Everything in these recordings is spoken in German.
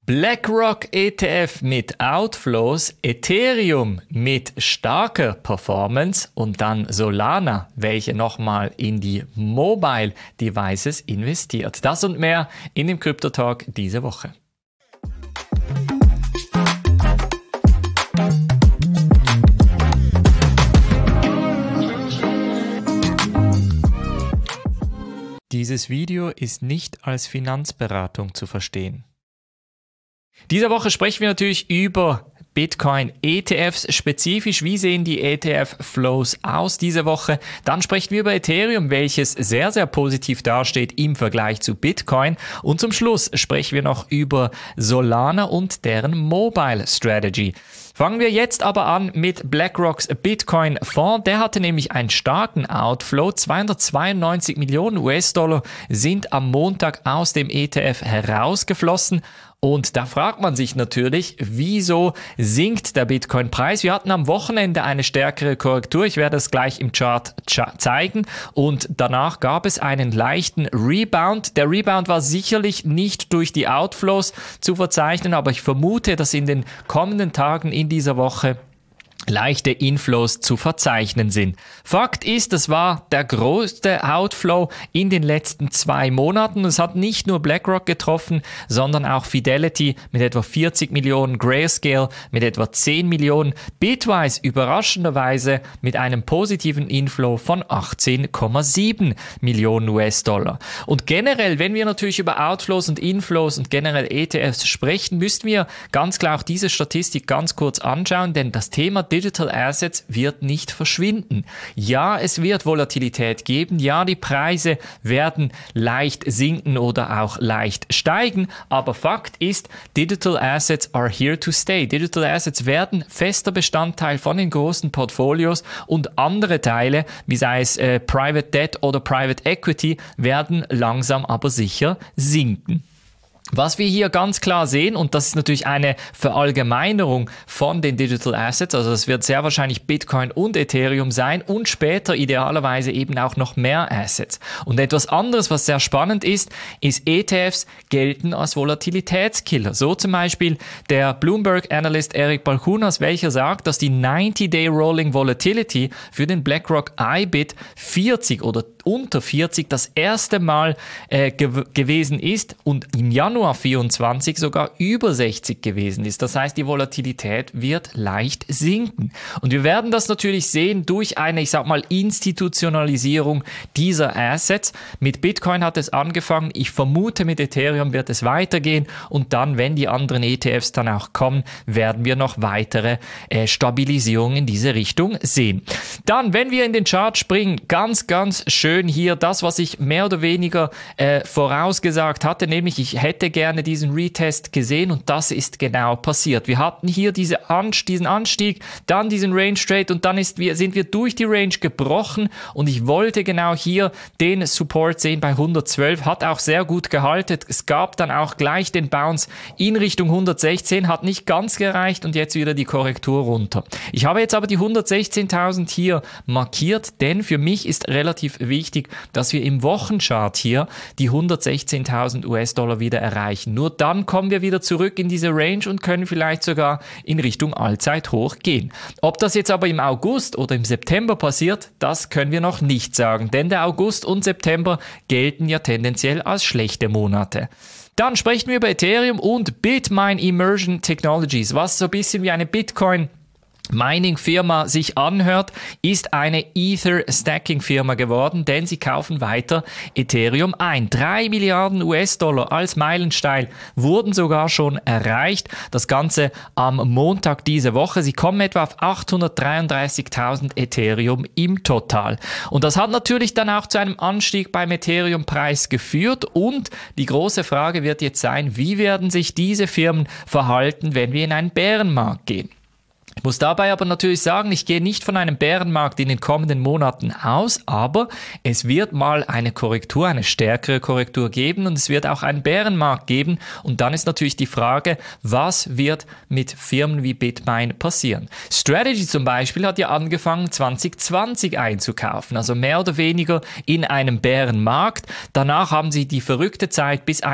BlackRock ETF mit Outflows, Ethereum mit starker Performance und dann Solana, welche nochmal in die Mobile Devices investiert. Das und mehr in dem Crypto Talk diese Woche. Dieses Video ist nicht als Finanzberatung zu verstehen. Diese Woche sprechen wir natürlich über Bitcoin-ETFs spezifisch. Wie sehen die ETF-Flows aus diese Woche? Dann sprechen wir über Ethereum, welches sehr, sehr positiv dasteht im Vergleich zu Bitcoin. Und zum Schluss sprechen wir noch über Solana und deren Mobile Strategy. Fangen wir jetzt aber an mit BlackRocks Bitcoin-Fonds. Der hatte nämlich einen starken Outflow. 292 Millionen US-Dollar sind am Montag aus dem ETF herausgeflossen. Und da fragt man sich natürlich, wieso sinkt der Bitcoin-Preis? Wir hatten am Wochenende eine stärkere Korrektur. Ich werde es gleich im Chart zeigen. Und danach gab es einen leichten Rebound. Der Rebound war sicherlich nicht durch die Outflows zu verzeichnen, aber ich vermute, dass in den kommenden Tagen in dieser Woche leichte Inflows zu verzeichnen sind. Fakt ist, das war der größte Outflow in den letzten 2 Monaten. Es hat nicht nur BlackRock getroffen, sondern auch Fidelity mit etwa 40 Millionen, Grayscale mit etwa 10 Millionen, Bitwise überraschenderweise mit einem positiven Inflow von 18,7 Millionen US-Dollar. Und generell, wenn wir natürlich über Outflows und Inflows und generell ETFs sprechen, müssten wir ganz klar auch diese Statistik ganz kurz anschauen, denn das Thema Digital Assets wird nicht verschwinden. Ja, es wird Volatilität geben. Ja, die Preise werden leicht sinken oder auch leicht steigen. Aber Fakt ist, Digital Assets are here to stay. Digital Assets werden fester Bestandteil von den großen Portfolios und andere Teile, wie sei es Private Debt oder Private Equity, werden langsam aber sicher sinken. Was wir hier ganz klar sehen, und das ist natürlich eine Verallgemeinerung von den Digital Assets, also das wird sehr wahrscheinlich Bitcoin und Ethereum sein und später idealerweise eben auch noch mehr Assets. Und etwas anderes, was sehr spannend ist ETFs gelten als Volatilitätskiller. So zum Beispiel der Bloomberg-Analyst Eric Balchunas, welcher sagt, dass die 90-Day Rolling Volatility für den BlackRock IBIT 40 oder unter 40 das erste Mal gewesen ist und im Januar 24 sogar über 60 gewesen ist. Das heißt, die Volatilität wird leicht sinken. Und wir werden das natürlich sehen durch eine, ich sag mal, Institutionalisierung dieser Assets. Mit Bitcoin hat es angefangen. Ich vermute, mit Ethereum wird es weitergehen. Und dann, wenn die anderen ETFs dann auch kommen, werden wir noch weitere Stabilisierungen in diese Richtung sehen. Dann, wenn wir in den Chart springen, ganz, ganz schön hier das, was ich mehr oder weniger vorausgesagt hatte, nämlich ich hätte gerne diesen Retest gesehen und das ist genau passiert. Wir hatten hier diesen Anstieg, dann diesen Range Trade und dann sind wir durch die Range gebrochen und ich wollte genau hier den Support sehen bei 112, hat auch sehr gut gehalten. Es gab dann auch gleich den Bounce in Richtung 116, hat nicht ganz gereicht und jetzt wieder die Korrektur runter. Ich habe jetzt aber die 116.000 hier markiert, denn für mich ist relativ wichtig, dass wir im Wochenchart hier die 116.000 US-Dollar wieder erreichen. Nur dann kommen wir wieder zurück in diese Range und können vielleicht sogar in Richtung Allzeithoch gehen. Ob das jetzt aber im August oder im September passiert, das können wir noch nicht sagen, denn der August und September gelten ja tendenziell als schlechte Monate. Dann sprechen wir über Ethereum und Bitmine Immersion Technologies, was so ein bisschen wie eine Bitcoin Mining-Firma sich anhört, ist eine Ether-Stacking-Firma geworden, denn sie kaufen weiter Ethereum ein. 3 Milliarden US-Dollar als Meilenstein wurden sogar schon erreicht. Das Ganze am Montag diese Woche. Sie kommen etwa auf 833.000 Ethereum im Total. Und das hat natürlich dann auch zu einem Anstieg beim Ethereum-Preis geführt. Und die große Frage wird jetzt sein, wie werden sich diese Firmen verhalten, wenn wir in einen Bärenmarkt gehen? Ich muss dabei aber natürlich sagen, ich gehe nicht von einem Bärenmarkt in den kommenden Monaten aus, aber es wird mal eine Korrektur, eine stärkere Korrektur geben und es wird auch einen Bärenmarkt geben und dann ist natürlich die Frage, was wird mit Firmen wie Bitmain passieren? Strategy zum Beispiel hat ja angefangen 2020 einzukaufen, also mehr oder weniger in einem Bärenmarkt. Danach haben sie die verrückte Zeit bis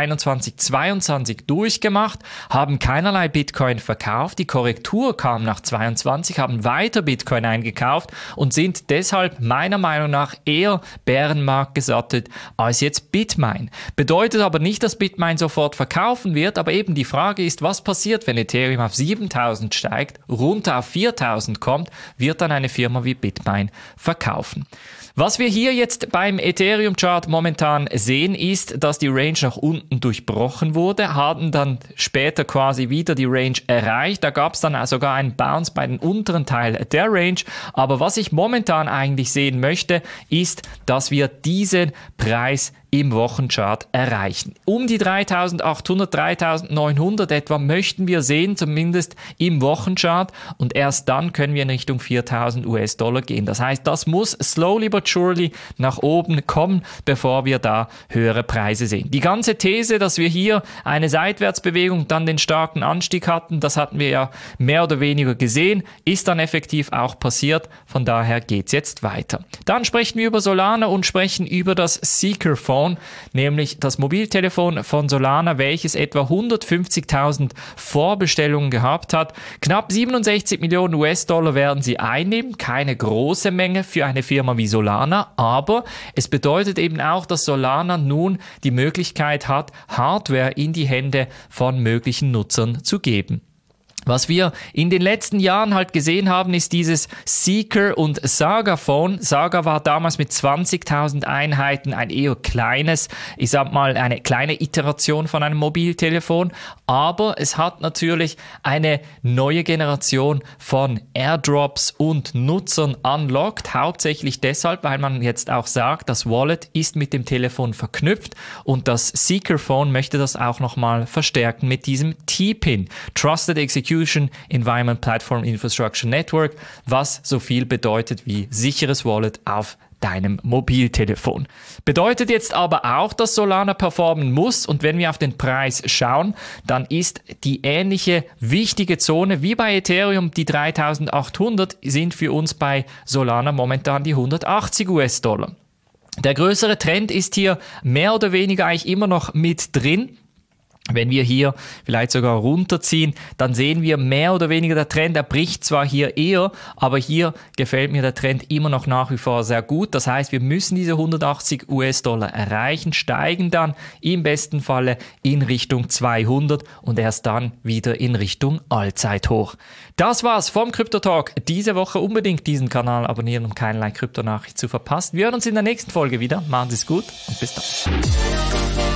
2021-22 durchgemacht, haben keinerlei Bitcoin verkauft, die Korrektur kam nach 22, haben weiter Bitcoin eingekauft und sind deshalb meiner Meinung nach eher Bärenmarkt gesattet als jetzt Bitmain. Bedeutet aber nicht, dass Bitmain sofort verkaufen wird, aber eben die Frage ist, was passiert, wenn Ethereum auf 7.000 steigt, runter auf 4.000 kommt, wird dann eine Firma wie Bitmain verkaufen. Was wir hier jetzt beim Ethereum-Chart momentan sehen, ist, dass die Range nach unten durchbrochen wurde, haben dann später quasi wieder die Range erreicht. Da gab es dann sogar einen Bounce bei den unteren Teil der Range. Aber was ich momentan eigentlich sehen möchte, ist, dass wir diesen Preis im Wochenchart erreichen. Um die 3.800, 3.900 etwa möchten wir sehen, zumindest im Wochenchart und erst dann können wir in Richtung 4.000 US-Dollar gehen. Das heißt, das muss slowly but surely nach oben kommen, bevor wir da höhere Preise sehen. Die ganze These, dass wir hier eine Seitwärtsbewegung, dann den starken Anstieg hatten, das hatten wir ja mehr oder weniger gesehen, ist dann effektiv auch passiert, von daher geht's jetzt weiter. Dann sprechen wir über Solana und sprechen über das Seeker Phone, nämlich das Mobiltelefon von Solana, welches etwa 150.000 Vorbestellungen gehabt hat. Knapp 67 Millionen US-Dollar werden sie einnehmen, keine große Menge für eine Firma wie Solana, aber es bedeutet eben auch, dass Solana nun die Möglichkeit hat, Hardware in die Hände von möglichen Nutzern zu geben. Was wir in den letzten Jahren halt gesehen haben, ist dieses Seeker und Saga Phone. Saga war damals mit 20.000 Einheiten ein eher kleines, ich sag mal eine kleine Iteration von einem Mobiltelefon, aber es hat natürlich eine neue Generation von Airdrops und Nutzern unlocked, hauptsächlich deshalb, weil man jetzt auch sagt, das Wallet ist mit dem Telefon verknüpft und das Seeker Phone möchte das auch nochmal verstärken mit diesem T-Pin, Trusted Execution Environment Platform Infrastructure Network, was so viel bedeutet wie sicheres Wallet auf deinem Mobiltelefon. Bedeutet jetzt aber auch, dass Solana performen muss und wenn wir auf den Preis schauen, dann ist die ähnliche wichtige Zone wie bei Ethereum, die 3.800 sind für uns bei Solana momentan die 180 US-Dollar. Der größere Trend ist hier mehr oder weniger eigentlich immer noch mit drin. Wenn wir hier vielleicht sogar runterziehen, dann sehen wir mehr oder weniger der Trend, der bricht zwar hier eher, aber hier gefällt mir der Trend immer noch nach wie vor sehr gut. Das heißt, wir müssen diese 180 US-Dollar erreichen, steigen dann im besten Falle in Richtung 200 und erst dann wieder in Richtung Allzeithoch. Das war's vom Crypto Talk diese Woche. Unbedingt diesen Kanal abonnieren, um keinerlei Kryptonachricht zu verpassen. Wir hören uns in der nächsten Folge wieder. Machen Sie es gut und bis dann.